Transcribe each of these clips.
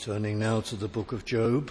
Turning now to the book of Job,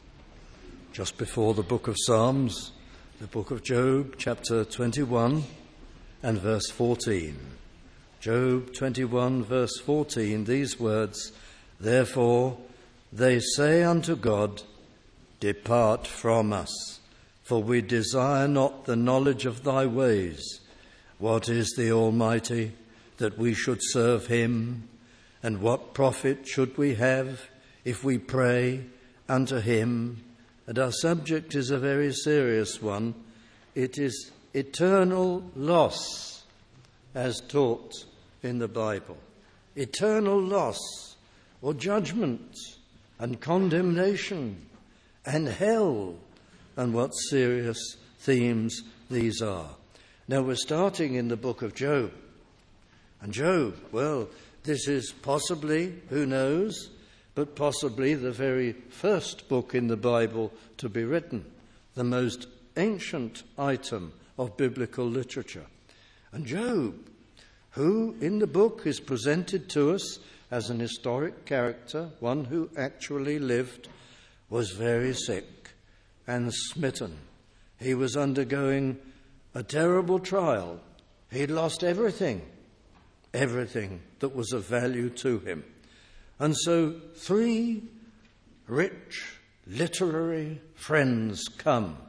just before the book of Psalms, the book of Job, chapter 21 and verse 14. Job 21, verse 14, these words, "Therefore they say unto God, Depart from us, for we desire not the knowledge of thy ways. What is the Almighty, that we should serve him? And what profit should we have if we pray unto him?" And our subject is a very serious one. It is eternal loss, as taught in the Bible. Eternal loss, or judgment, and condemnation, and hell, and what serious themes these are. Now we're starting in the book of Job. And Job, well, this is possibly, who knows, but possibly the very first book in the Bible to be written, the most ancient item of biblical literature. And Job, who in the book is presented to us as an historic character, one who actually lived, was very sick and smitten. He was undergoing a terrible trial. He'd lost everything that was of value to him. And so 3 rich literary friends come,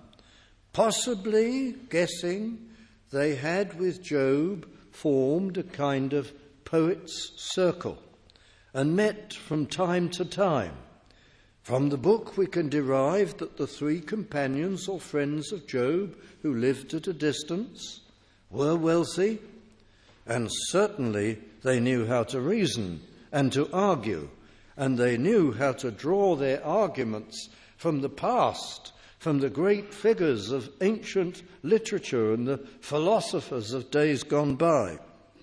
possibly guessing they had with Job formed a kind of poet's circle and met from time to time. From the book we can derive that the 3 companions or friends of Job who lived at a distance were wealthy, and certainly they knew how to reason and to argue, and they knew how to draw their arguments from the past, from the great figures of ancient literature and the philosophers of days gone by.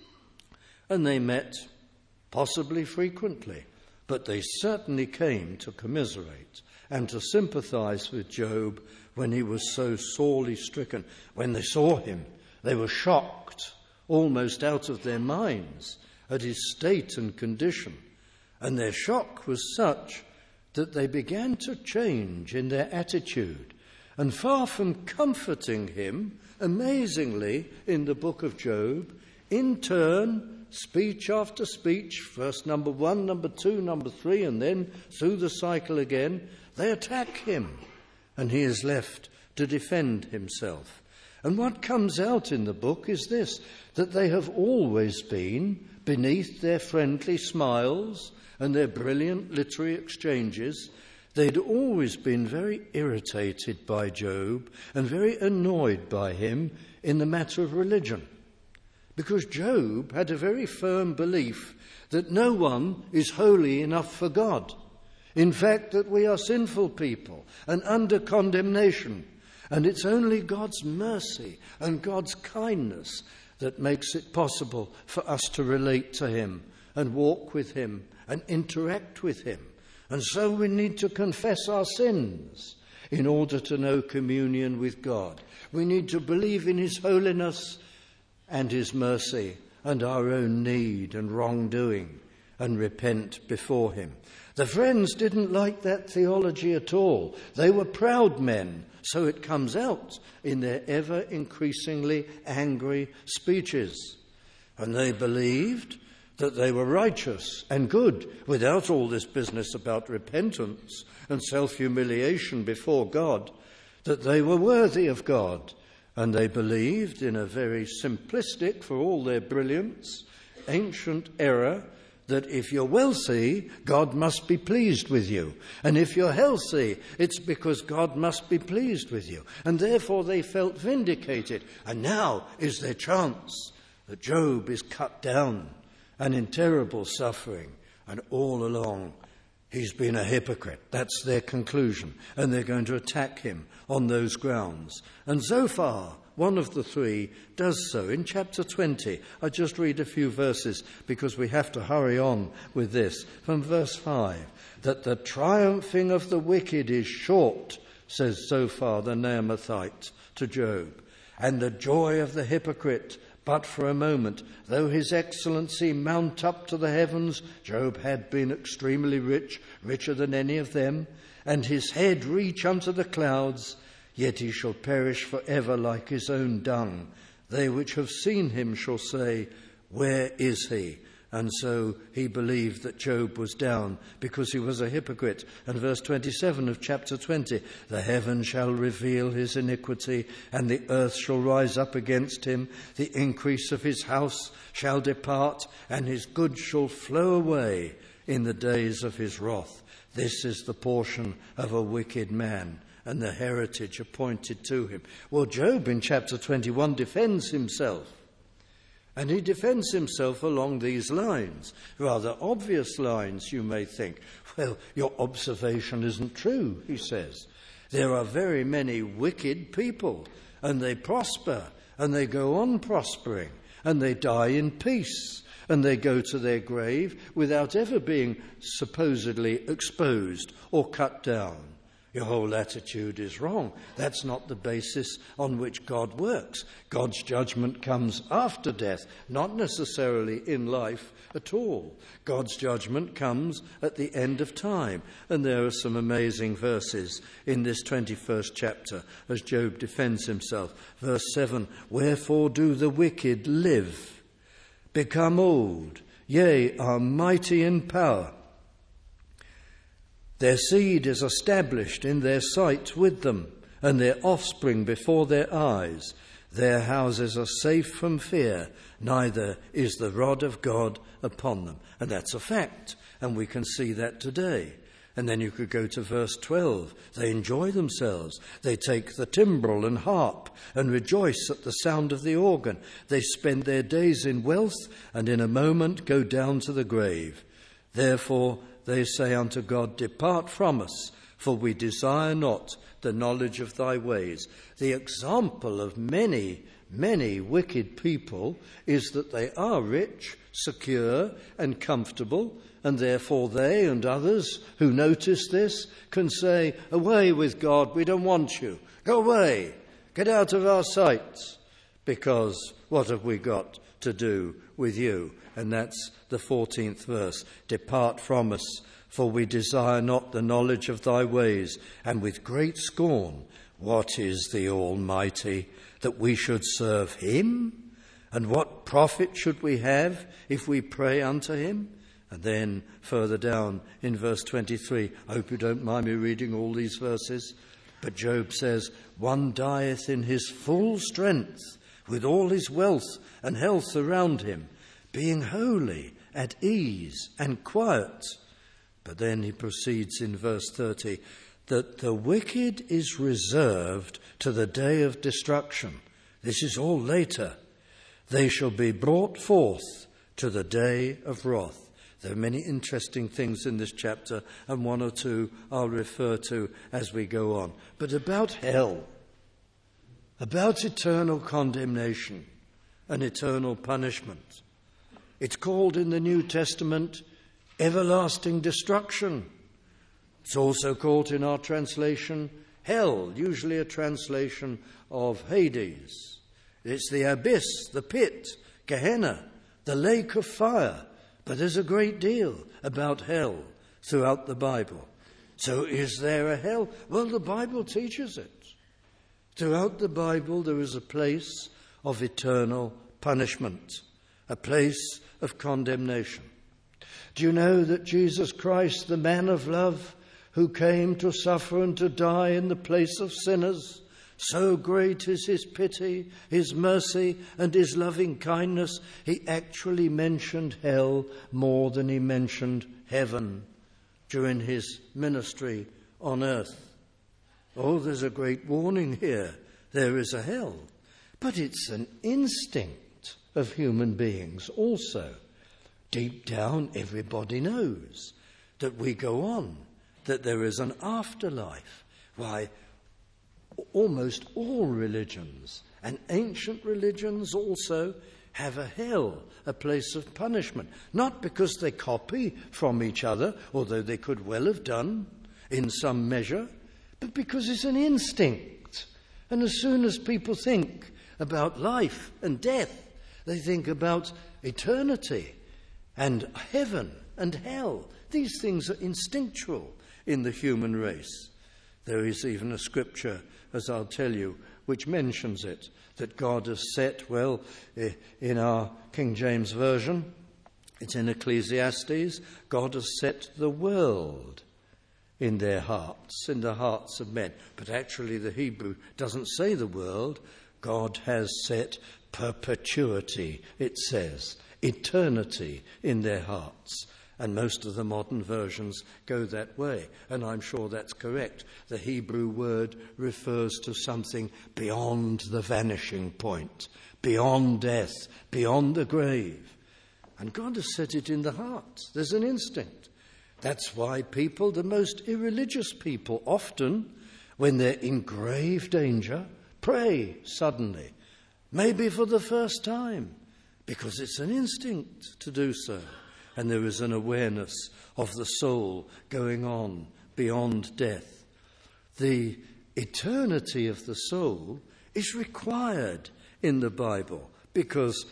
And they met possibly frequently, but they certainly came to commiserate and to sympathize with Job when he was so sorely stricken. When they saw him, they were shocked, almost out of their minds, at his state and condition. And their shock was such that they began to change in their attitude. And far from comforting him, amazingly, in the book of Job, in turn, speech after speech, verse number 1, number 2, number 3, and then through the cycle again, they attack him, and he is left to defend himself. And what comes out in the book is this, that they have always been, beneath their friendly smiles and their brilliant literary exchanges, they'd always been very irritated by Job and very annoyed by him in the matter of religion. Because Job had a very firm belief that no one is holy enough for God. In fact, that we are sinful people and under condemnation. And it's only God's mercy and God's kindness that makes it possible for us to relate to him and walk with him and interact with him. And so we need to confess our sins in order to know communion with God. We need to believe in his holiness and his mercy and our own need and wrongdoing and repent before him. The friends didn't like that theology at all. They were proud men, so it comes out in their ever increasingly angry speeches. And they believed that they were righteous and good without all this business about repentance and self-humiliation before God, that they were worthy of God. And they believed in a very simplistic, for all their brilliance, ancient error, that if you're wealthy, God must be pleased with you. And if you're healthy, it's because God must be pleased with you. And therefore they felt vindicated. And now is their chance that Job is cut down and in terrible suffering. And all along, he's been a hypocrite. That's their conclusion. And they're going to attack him on those grounds. And so far, one of the 3 does so. In chapter 20, I just read a few verses because we have to hurry on with this. From verse 5, that the triumphing of the wicked is short, says so far the Naamathite to Job, and the joy of the hypocrite but for a moment. Though his excellency mount up to the heavens, Job had been extremely rich, richer than any of them, and his head reach unto the clouds, yet he shall perish for ever like his own dung. They which have seen him shall say, where is he? And so he believed that Job was down because he was a hypocrite. And verse 27 of chapter 20, the heaven shall reveal his iniquity, and the earth shall rise up against him. The increase of his house shall depart, and his goods shall flow away in the days of his wrath. This is the portion of a wicked man, and the heritage appointed to him. Well, Job in chapter 21 defends himself. And he defends himself along these lines, rather obvious lines, you may think. Well, your observation isn't true, he says. There are very many wicked people, and they prosper, and they go on prospering, and they die in peace, and they go to their grave without ever being supposedly exposed or cut down. Your whole attitude is wrong. That's not the basis on which God works. God's judgment comes after death, not necessarily in life at all. God's judgment comes at the end of time. And there are some amazing verses in this 21st chapter as Job defends himself. Verse 7, wherefore do the wicked live, become old, yea, are mighty in power? Their seed is established in their sight with them, and their offspring before their eyes. Their houses are safe from fear, neither is the rod of God upon them. And that's a fact, and we can see that today. And then you could go to verse 12. They enjoy themselves. They take the timbrel and harp and rejoice at the sound of the organ. They spend their days in wealth, and in a moment go down to the grave. Therefore they say unto God, depart from us, for we desire not the knowledge of thy ways. The example of many, many wicked people is that they are rich, secure, and comfortable, and therefore they and others who notice this can say, away with God, we don't want you. Go away, get out of our sight, because what have we got to do with you? And that's the 14th verse. Depart from us, for we desire not the knowledge of thy ways. And with great scorn, what is the Almighty, that we should serve him? And what profit should we have if we pray unto him? And then further down in verse 23, I hope you don't mind me reading all these verses, but Job says, one dieth in his full strength, with all his wealth and health around him, being holy, at ease and quiet. But then he proceeds in verse 30, that the wicked is reserved to the day of destruction. This is all later. They shall be brought forth to the day of wrath. There are many interesting things in this chapter, and one or two I'll refer to as we go on. But about hell, about eternal condemnation and eternal punishment, it's called in the New Testament everlasting destruction. It's also called in our translation hell, usually a translation of Hades. It's the abyss, the pit, Gehenna, the lake of fire. But there's a great deal about hell throughout the Bible. So is there a hell? Well, the Bible teaches it. Throughout the Bible there is a place of eternal punishment, a place of condemnation. Do you know that Jesus Christ, the man of love, who came to suffer and to die in the place of sinners, so great is his pity, his mercy, and his loving kindness, he actually mentioned hell more than he mentioned heaven during his ministry on earth. Oh, there's a great warning here. There is a hell. But it's an instinct of human beings also. Deep down, everybody knows that we go on, that there is an afterlife. Why, almost all religions, and ancient religions also, have a hell, a place of punishment. Not because they copy from each other, although they could well have done in some measure, but because it's an instinct. And as soon as people think about life and death, They think about eternity and heaven and hell. These things are instinctual in the human race. There is even a scripture, as I'll tell you, which mentions it, that God has set, well, in our King James Version, it's in Ecclesiastes, God has set the world in their hearts, in the hearts of men. But actually the Hebrew doesn't say the world. God has set perpetuity, it says, eternity in their hearts. And most of the modern versions go that way, and I'm sure that's correct. The Hebrew word refers to something beyond the vanishing point, beyond death, beyond the grave. And God has set it in the heart. There's an instinct. That's why people, the most irreligious people, often, when they're in grave danger, pray suddenly, maybe for the first time, because it's an instinct to do so. And there is an awareness of the soul going on beyond death. The eternity of the soul is required in the Bible because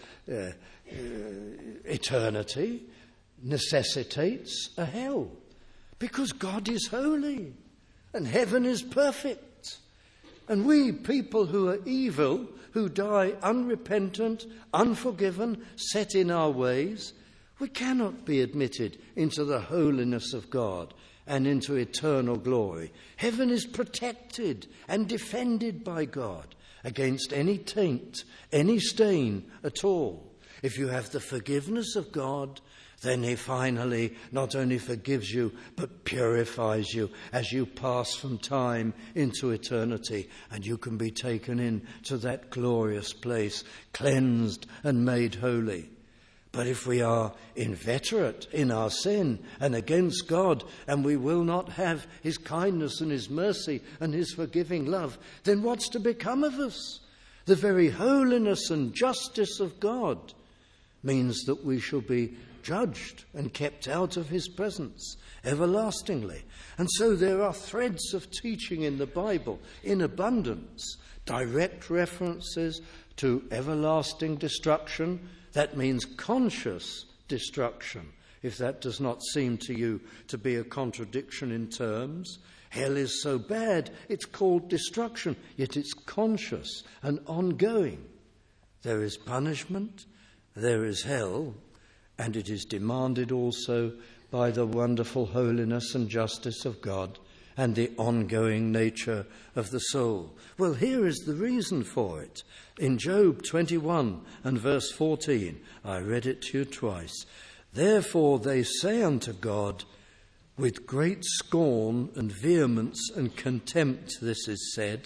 eternity necessitates a hell. Because God is holy and heaven is perfect. And we, people who are evil, who die unrepentant, unforgiven, set in our ways, we cannot be admitted into the holiness of God and into eternal glory. Heaven is protected and defended by God against any taint, any stain at all. If you have the forgiveness of God, then he finally not only forgives you, but purifies you as you pass from time into eternity, and you can be taken into that glorious place, cleansed and made holy. But if we are inveterate in our sin and against God, and we will not have his kindness and his mercy and his forgiving love, then what's to become of us? The very holiness and justice of God means that we shall be judged and kept out of his presence everlastingly. And so there are threads of teaching in the Bible in abundance, direct references to everlasting destruction. That means conscious destruction, if that does not seem to you to be a contradiction in terms. Hell is so bad, it's called destruction, yet it's conscious and ongoing. There is punishment, there is hell, and it is demanded also by the wonderful holiness and justice of God and the ongoing nature of the soul. Well, here is the reason for it. In Job 21 and verse 14, I read it to you twice. Therefore they say unto God, with great scorn and vehemence and contempt this is said,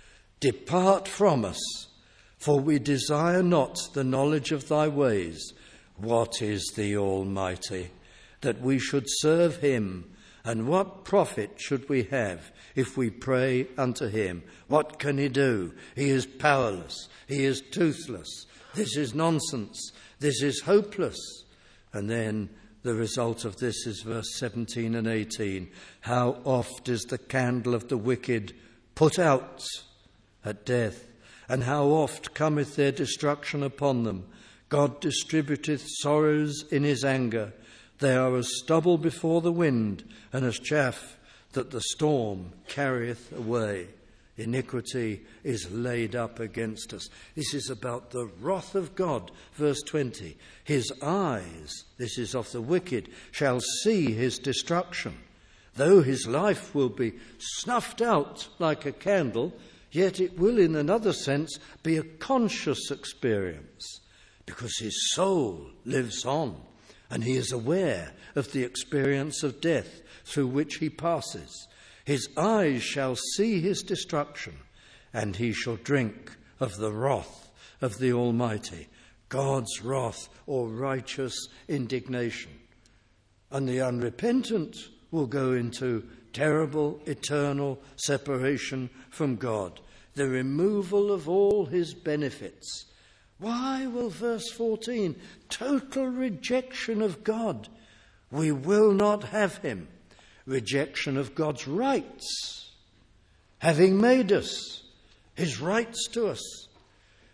depart from us, for we desire not the knowledge of thy ways. What is the Almighty, that we should serve him? And what profit should we have if we pray unto him? What can he do? He is powerless. He is toothless. This is nonsense. This is hopeless. And then the result of this is verse 17 and 18. How oft is the candle of the wicked put out at death, and how oft cometh their destruction upon them. God distributeth sorrows in his anger. They are as stubble before the wind, and as chaff that the storm carrieth away. Iniquity is laid up against us. This is about the wrath of God. Verse 20. His eyes, this is of the wicked, shall see his destruction. Though his life will be snuffed out like a candle, yet it will in another sense be a conscious experience, because his soul lives on. And he is aware of the experience of death through which he passes. His eyes shall see his destruction, and he shall drink of the wrath of the Almighty, God's wrath or righteous indignation. And the unrepentant will go into terrible, eternal separation from God, the removal of all his benefits. Why will verse 14, total rejection of God? We will not have him. Rejection of God's rights, having made us, his rights to us.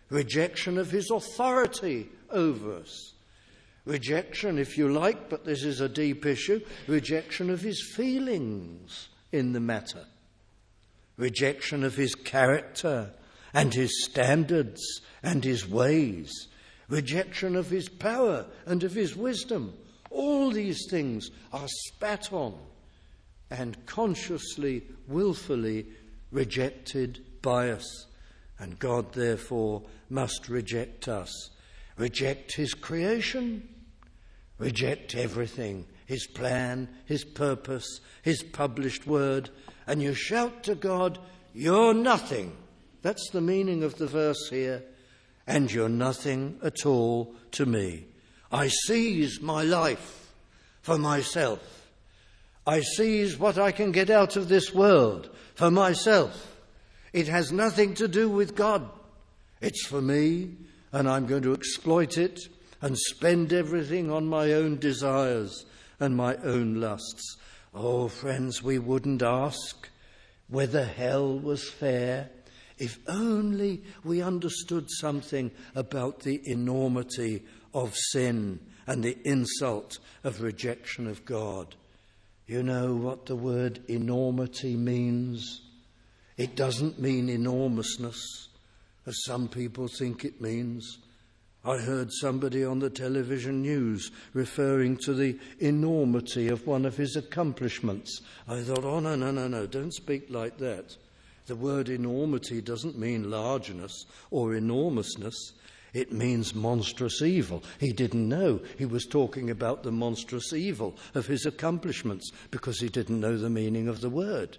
rejection of his authority over us, rejection, if you like, but this is a deep issue, rejection of his feelings in the matter, rejection of his character and his standards and his ways, rejection of his power and of his wisdom. All these things are spat on and consciously, willfully rejected by us. And God, therefore, must reject us. Reject his creation, reject everything, his plan, his purpose, his published word, and you shout to God, "You're nothing." That's the meaning of the verse here. "And you're nothing at all to me. I seize my life for myself. I seize what I can get out of this world for myself. It has nothing to do with God. It's for me, and I'm going to exploit it and spend everything on my own desires and my own lusts." Oh, friends, we wouldn't ask whether hell was fair if only we understood something about the enormity of sin and the insult of rejection of God. You know what the word enormity means? It doesn't mean enormousness, as some people think it means. I heard somebody on the television news referring to the enormity of one of his accomplishments. I thought, oh, no, don't speak like that. The word enormity doesn't mean largeness or enormousness. It means monstrous evil. He didn't know he was talking about the monstrous evil of his accomplishments because he didn't know the meaning of the word.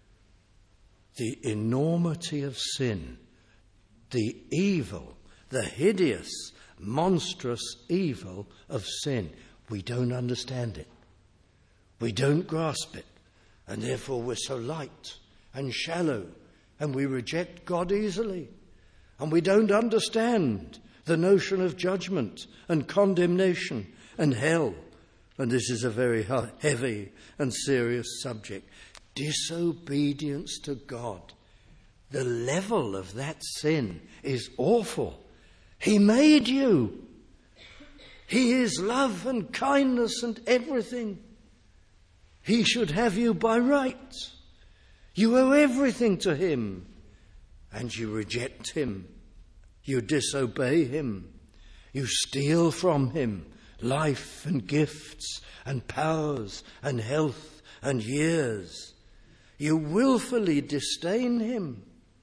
The enormity of sin, the evil, the hideous, monstrous evil of sin. We don't understand it. We don't grasp it. And therefore we're so light and shallow, and we reject God easily. And we don't understand the notion of judgment and condemnation and hell. And this is a very heavy and serious subject. Disobedience to God. The level of that sin is awful. He made you. He is love and kindness and everything. He should have you by right. You owe everything to him, and you reject him. You disobey him. You steal from him life and gifts and powers and health and years. You willfully disdain him.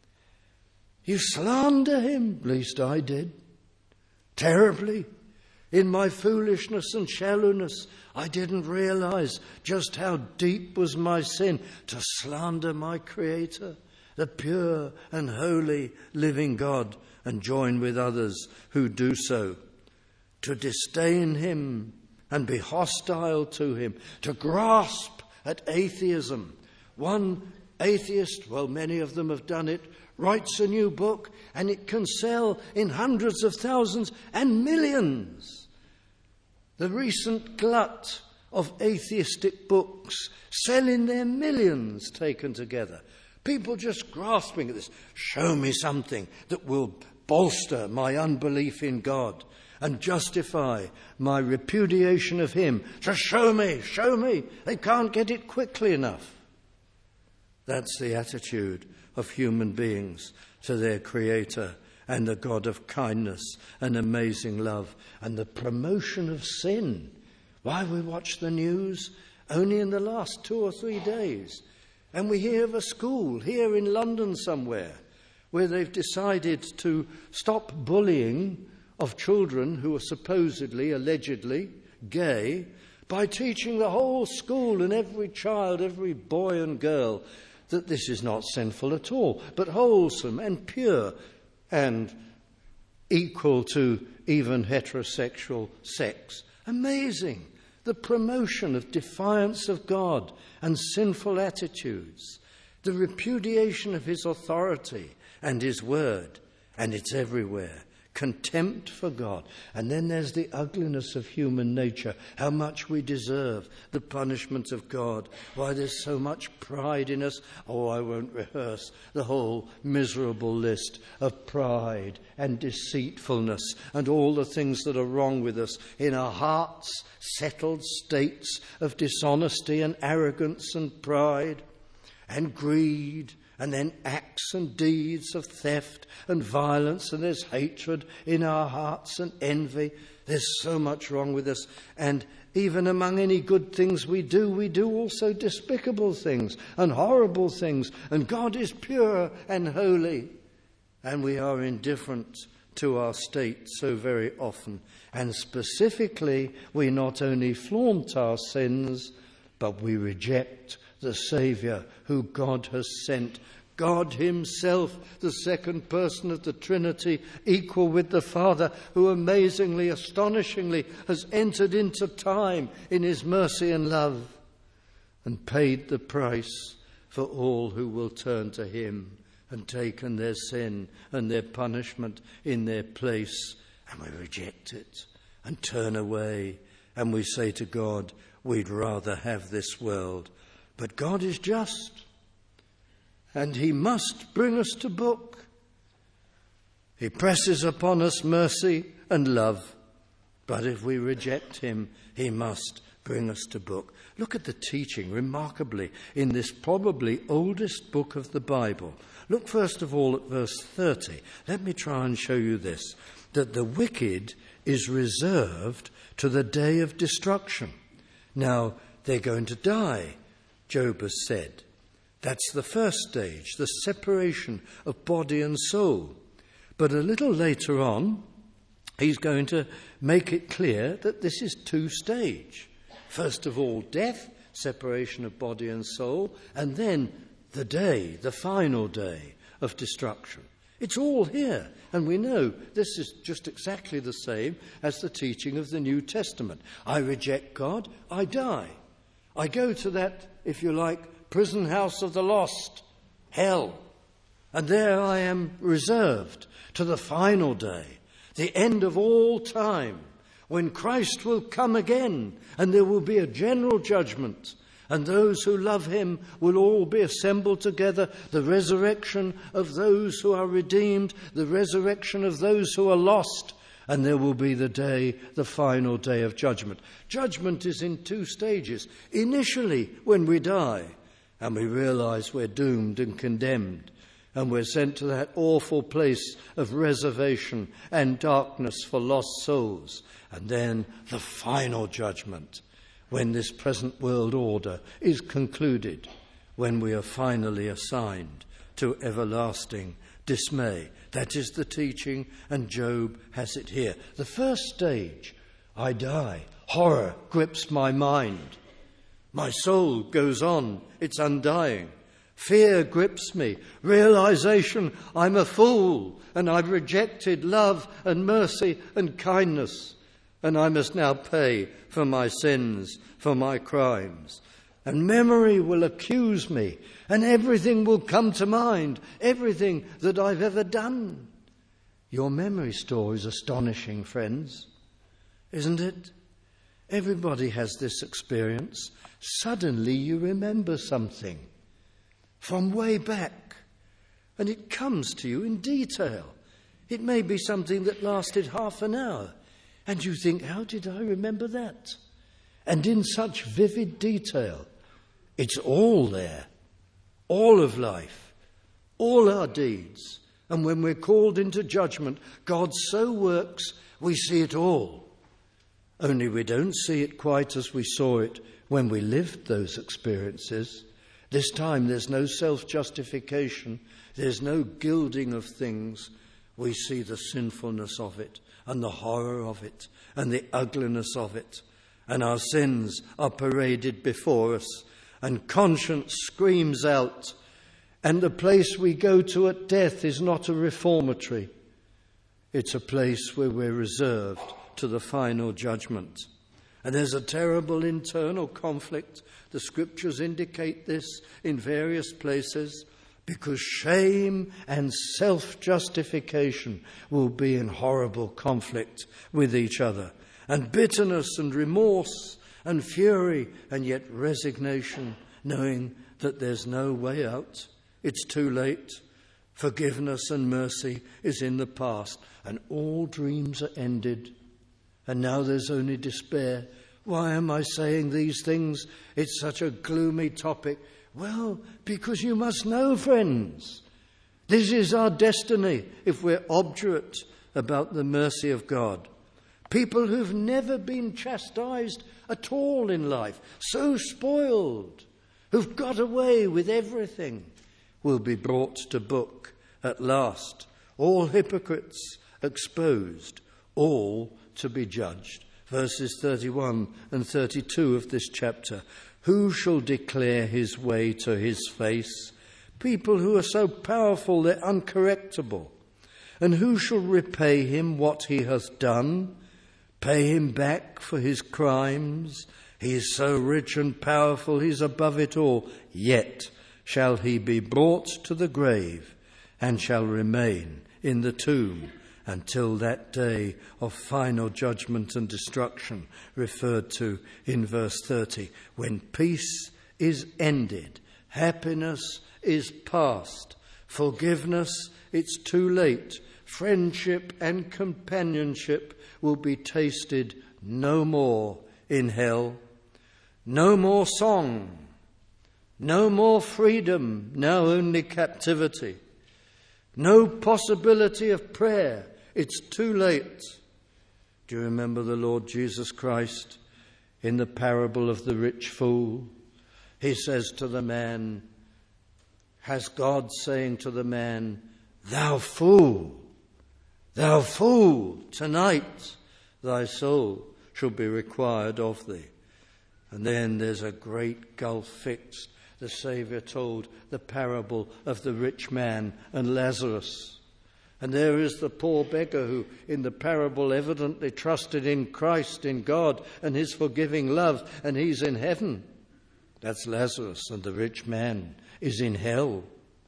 You slander him, at least I did, terribly. In my foolishness and shallowness, I didn't realize just how deep was my sin to slander my Creator, the pure and holy living God, and join with others who do so. To disdain him and be hostile to him, to grasp at atheism. One atheist, well, many of them have done it, writes a new book and it can sell in hundreds of thousands and millions. The recent glut of atheistic books sell in their millions taken together. People just grasping at this. Show me something that will bolster my unbelief in God and justify my repudiation of him. Just show me. They can't get it quickly enough. That's the attitude of human beings to their Creator and the God of kindness and amazing love and the promotion of sin. Why, we watch the news only in the last 2 or 3 days, and we hear of a school here in London somewhere where they've decided to stop bullying of children who are supposedly, allegedly gay by teaching the whole school and every child, every boy and girl that this is not sinful at all, but wholesome and pure and equal to even heterosexual sex. Amazing. The promotion of defiance of God and sinful attitudes. The repudiation of his authority and his word. And it's everywhere. contempt for God. And then there's the ugliness of human nature, how much we deserve the punishment of God, why there's so much pride in us. Oh, I won't rehearse the whole miserable list of pride and deceitfulness and all the things that are wrong with us in our hearts, settled states of dishonesty and arrogance and pride and greed, and then acts and deeds of theft and violence, and there's hatred in our hearts and envy. There's so much wrong with us. And even among any good things we do also despicable things and horrible things. And God is pure and holy, and we are indifferent to our state so very often. And specifically, we not only flaunt our sins, but we reject the Saviour who God has sent. God himself, the second person of the Trinity, equal with the Father, who amazingly, astonishingly has entered into time in his mercy and love and paid the price for all who will turn to him and taken their sin and their punishment in their place. And we reject it and turn away, and we say to God, we'd rather have this world. But God is just, and he must bring us to book. He presses upon us mercy and love, but if we reject him, he must bring us to book. Look at the teaching, remarkably, in this probably oldest book of the Bible. Look first of all at verse 30. Let me try and show you this, that the wicked is reserved to the day of destruction. Now, they're going to die, Job has said. That's the first stage, the separation of body and soul. But a little later on, he's going to make it clear that this is two-stage. First of all, death, separation of body and soul, and then the day, the final day of destruction. It's all here, and we know this is just exactly the same as the teaching of the New Testament. I reject God, I die. I go to that, if you like, prison house of the lost, hell. And there I am reserved to the final day, the end of all time, when Christ will come again and there will be a general judgment. And those who love him will all be assembled together, the resurrection of those who are redeemed, the resurrection of those who are lost. And there will be the day, the final day of judgment. Judgment is in two stages. Initially, when we die, and we realize we're doomed and condemned, and we're sent to that awful place of reservation and darkness for lost souls. And then the final judgment, when this present world order is concluded, when we are finally assigned to everlasting dismay. That is the teaching, and Job has it here. The first stage, I die. Horror grips my mind. My soul goes on, it's undying. Fear grips me. Realization, I'm a fool, and I've rejected love and mercy and kindness, and I must now pay for my sins, for my crimes. And memory will accuse me, and everything will come to mind, everything that I've ever done. Your memory store is astonishing, friends, isn't it? Everybody has this experience. Suddenly you remember something from way back, and it comes to you in detail. It may be something that lasted half an hour, and you think, how did I remember that? And in such vivid detail. It's all there, all of life, all our deeds. And when we're called into judgment, God so works, we see it all. Only we don't see it quite as we saw it when we lived those experiences. This time there's no self-justification, there's no gilding of things. We see the sinfulness of it and the horror of it and the ugliness of it. And our sins are paraded before us. And conscience screams out. And the place we go to at death is not a reformatory. It's a place where we're reserved to the final judgment. And there's a terrible internal conflict. The scriptures indicate this in various places. because shame and self-justification will be in horrible conflict with each other, and bitterness and remorse and fury, and yet resignation, knowing that there's no way out. It's too late. Forgiveness and mercy is in the past, and all dreams are ended. And now there's only despair. Why am I saying these things? It's such a gloomy topic. Well, because you must know, friends, this is our destiny if we're obdurate about the mercy of God. People who've never been chastised at all in life, so spoiled, who've got away with everything, will be brought to book at last. All hypocrites exposed, all to be judged. Verses 31 and 32 of this chapter. Who shall declare his way to his face? People who are so powerful they're uncorrectable. And who shall repay him what he hath done? Pay him back for his crimes? He is so rich and powerful, he's above it all. Yet shall he be brought to the grave, and shall remain in the tomb until that day of final judgment and destruction referred to in verse 30, when peace is ended, happiness is past, forgiveness, it's too late, friendship and companionship will be tasted no more in hell. No more song, no more freedom, now only captivity. No possibility of prayer. It's too late. Do you remember the Lord Jesus Christ in the parable of the rich fool? He says to the man, has God saying to the man, thou fool, tonight thy soul shall be required of thee. And then there's a great gulf fixed. The Saviour told the parable of the rich man and Lazarus. And there is the poor beggar who, in the parable, evidently trusted in Christ, in God, and his forgiving love, and he's in heaven. That's Lazarus, and the rich man is in hell.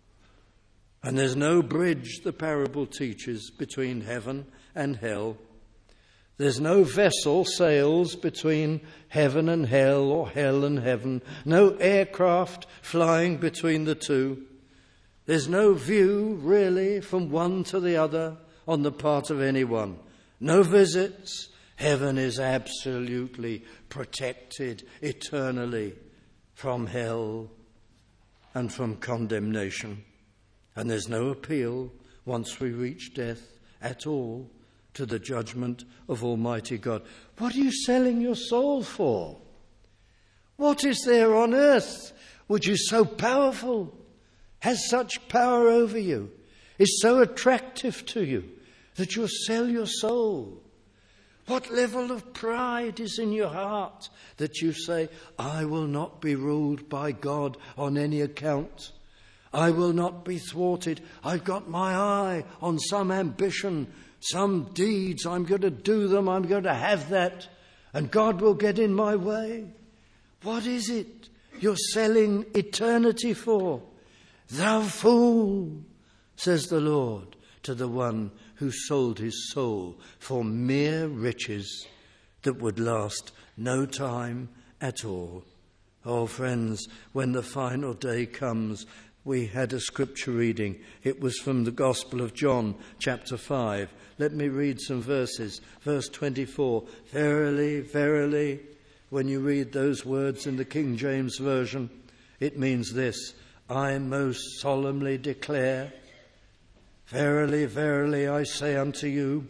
And there's no bridge, the parable teaches, between heaven and hell. There's no vessel sails between heaven and hell, or hell and heaven. No aircraft flying between the two. There's no view, really, from one to the other on the part of anyone. No visits. Heaven is absolutely protected eternally from hell and from condemnation. And there's no appeal, once we reach death, at all, to the judgment of Almighty God. What are you selling your soul for? What is there on earth which is so powerful, has such power over you, is so attractive to you, that you'll sell your soul? What level of pride is in your heart that you say, I will not be ruled by God on any account. I will not be thwarted. I've got my eye on some ambition, some deeds, I'm going to do them, I'm going to have that, and God will get in my way. What is it you're selling eternity for? Thou fool, says the Lord to the one who sold his soul for mere riches that would last no time at all. Oh, friends, when the final day comes, we had a scripture reading. It was from the Gospel of John, chapter 5. Let me read some verses. Verse 24, verily, verily. When you read those words in the King James Version, it means this: I most solemnly declare, verily, verily, I say unto you,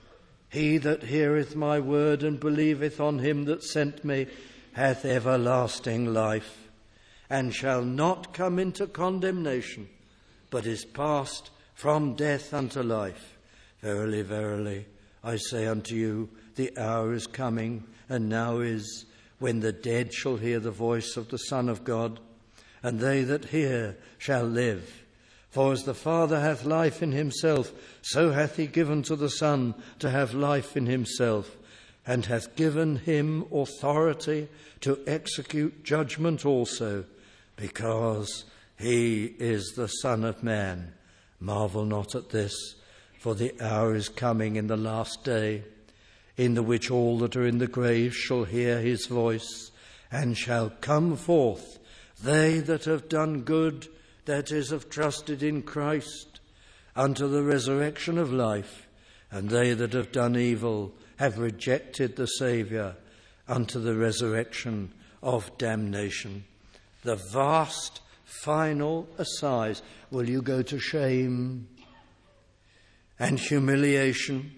he that heareth my word and believeth on him that sent me hath everlasting life, and shall not come into condemnation, but is passed from death unto life. Verily, verily, I say unto you, the hour is coming, and now is, when the dead shall hear the voice of the Son of God, and they that hear shall live. For as the Father hath life in himself, so hath he given to the Son to have life in himself, and hath given him authority to execute judgment also, because He is the Son of Man. Marvel not at this, for the hour is coming in the last day, in the which all that are in the grave shall hear his voice, and shall come forth, they that have done good, that is, have trusted in Christ, unto the resurrection of life, and they that have done evil, have rejected the Saviour, unto the resurrection of damnation. The vast final assize. Will you go to shame and humiliation?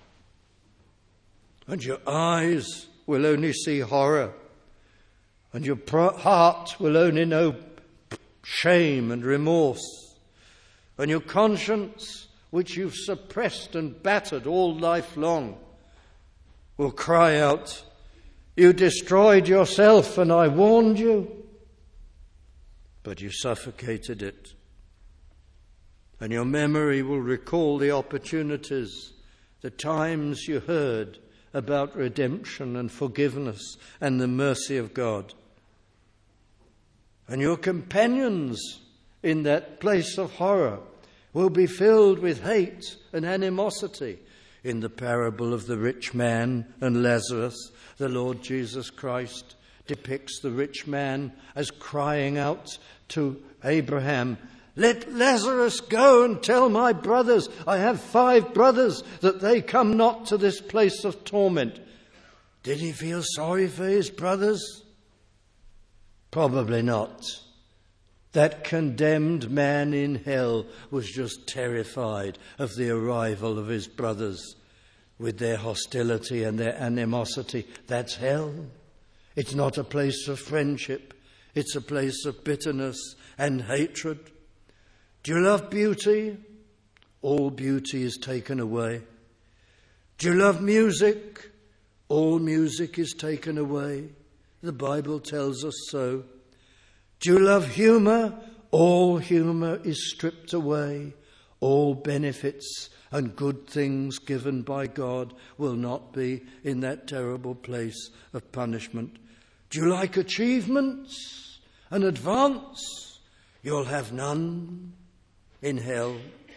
And your eyes will only see horror, and your heart will only know shame and remorse, and your conscience, which you've suppressed and battered all life long, will cry out, "You destroyed yourself, and I warned you." But you suffocated it. And your memory will recall the opportunities, the times you heard about redemption and forgiveness and the mercy of God. And your companions in that place of horror will be filled with hate and animosity. In the parable of the rich man and Lazarus, the Lord Jesus Christ depicts the rich man as crying out to Abraham, "Let Lazarus go and tell my brothers, I have 5 brothers, that they come not to this place of torment." Did he feel sorry for his brothers? Probably not. That condemned man in hell was just terrified of the arrival of his brothers with their hostility and their animosity. That's hell. It's not a place of friendship. It's a place of bitterness and hatred. Do you love beauty? All beauty is taken away. Do you love music? All music is taken away. The Bible tells us so. Do you love humour? All humour is stripped away. All benefits and good things given by God will not be in that terrible place of punishment. Do you like achievements and advance? You'll have none in hell.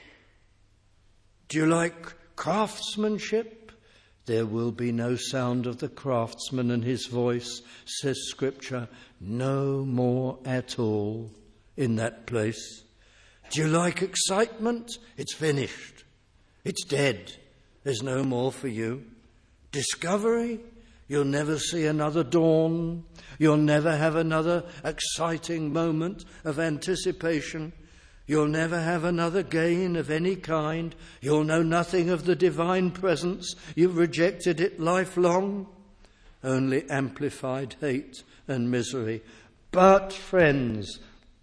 Do you like craftsmanship? There will be no sound of the craftsman and his voice, says Scripture, no more at all in that place. Do you like excitement? It's finished. It's dead. There's no more for you. Discovery? You'll never see another dawn. You'll never have another exciting moment of anticipation. You'll never have another gain of any kind. You'll know nothing of the divine presence. You've rejected it lifelong. Only amplified hate and misery. But, friends,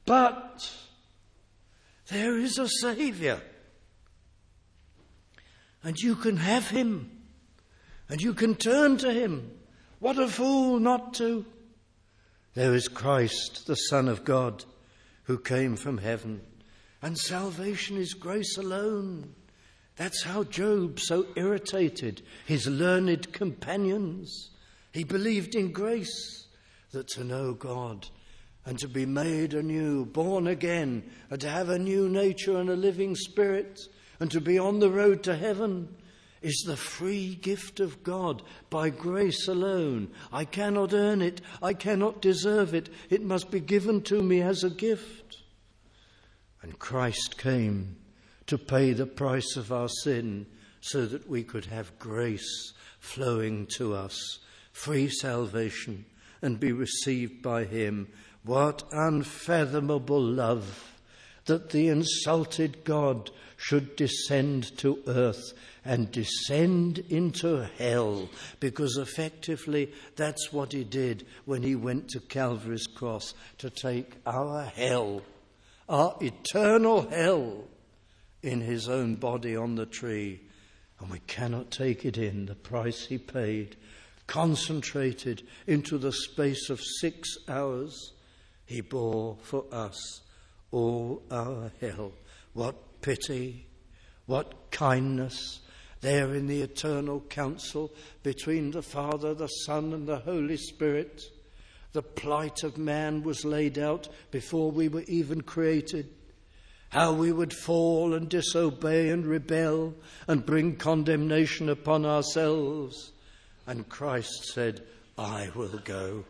there is a Saviour. And you can have him. And you can turn to him. What a fool not to. There is Christ, the Son of God, who came from heaven. And salvation is grace alone. That's how Job so irritated his learned companions. He believed in grace, that to know God and to be made anew, born again, and to have a new nature and a living spirit, and to be on the road to heaven, is the free gift of God by grace alone. I cannot earn it. I cannot deserve it. It must be given to me as a gift. And Christ came to pay the price of our sin so that we could have grace flowing to us, free salvation, and be received by him. What unfathomable love that the insulted God should descend to earth and descend into hell, because effectively that's what he did when he went to Calvary's cross, to take our hell, our eternal hell, in his own body on the tree. And we cannot take it in, the price he paid, concentrated into the space of 6 hours. He bore for us all our hell. What pity, what kindness, there in the eternal council between the Father, the Son, and the Holy Spirit. The plight of man was laid out before we were even created. How we would fall and disobey and rebel and bring condemnation upon ourselves. And Christ said, I will go.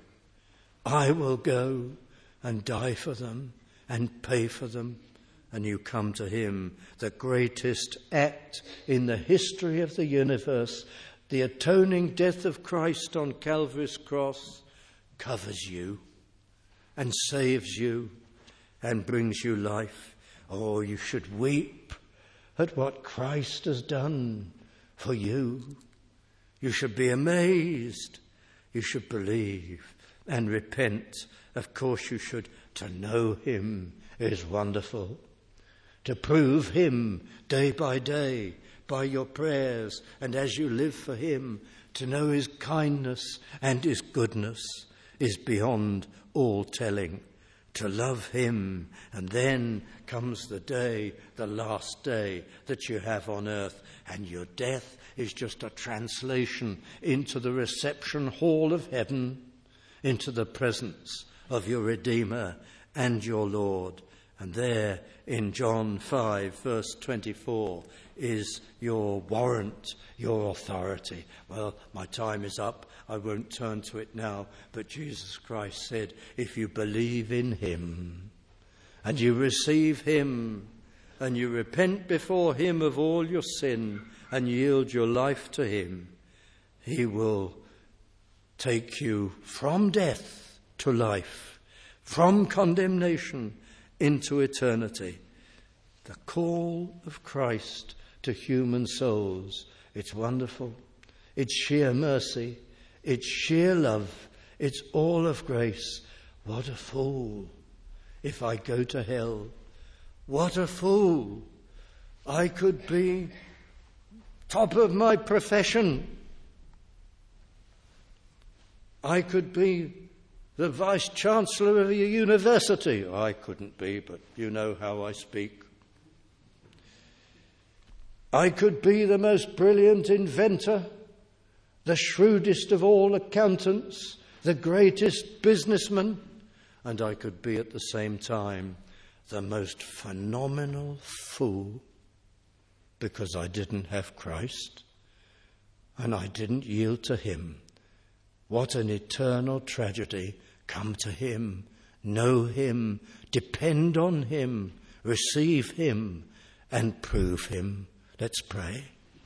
I will go and die for them and pay for them. And you come to him, the greatest act in the history of the universe. The atoning death of Christ on Calvary's cross covers you and saves you and brings you life. Oh, you should weep at what Christ has done for you. You should be amazed. You should believe and repent. Of course you should. To know him is wonderful. To prove him day by day by your prayers and as you live for him, to know his kindness and his goodness is beyond all telling. To love him, and then comes the day, the last day that you have on earth, and your death is just a translation into the reception hall of heaven, into the presence of your Redeemer and your Lord. And there in John 5 verse 24 is your warrant, your authority. Well, my time is up. I won't turn to it now. But Jesus Christ said, if you believe in him and you receive him and you repent before him of all your sin and yield your life to him, he will take you from death to life, from condemnation into eternity. The call of Christ to human souls. It's wonderful. It's sheer mercy. It's sheer love. It's all of grace. What a fool if I go to hell. What a fool. I could be top of my profession. I could be the Vice-Chancellor of a university. I couldn't be, but you know how I speak. I could be the most brilliant inventor, the shrewdest of all accountants, the greatest businessman, and I could be at the same time the most phenomenal fool because I didn't have Christ and I didn't yield to him. What an eternal tragedy. Come to him, know him, depend on him, receive him, and prove him. Let's pray.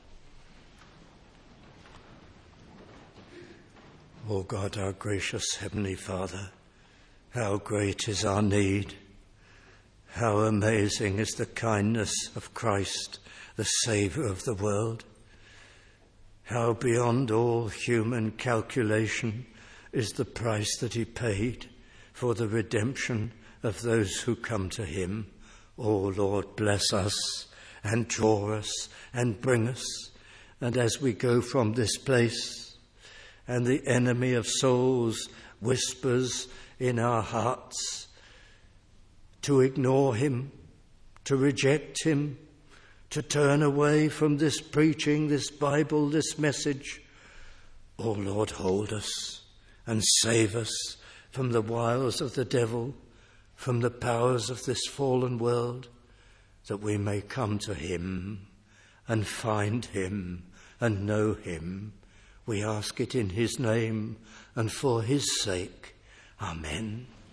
Oh God, our gracious Heavenly Father, how great is our need. How amazing is the kindness of Christ, the Saviour of the world. How beyond all human calculation is the price that he paid for the redemption of those who come to him. Oh Lord, bless us and draw us and bring us. And as we go from this place and the enemy of souls whispers in our hearts to ignore him, to reject him, to turn away from this preaching, this Bible, this message, oh Lord, hold us and save us from the wiles of the devil, from the powers of this fallen world, that we may come to him and find him and know him. We ask it in his name and for his sake. Amen.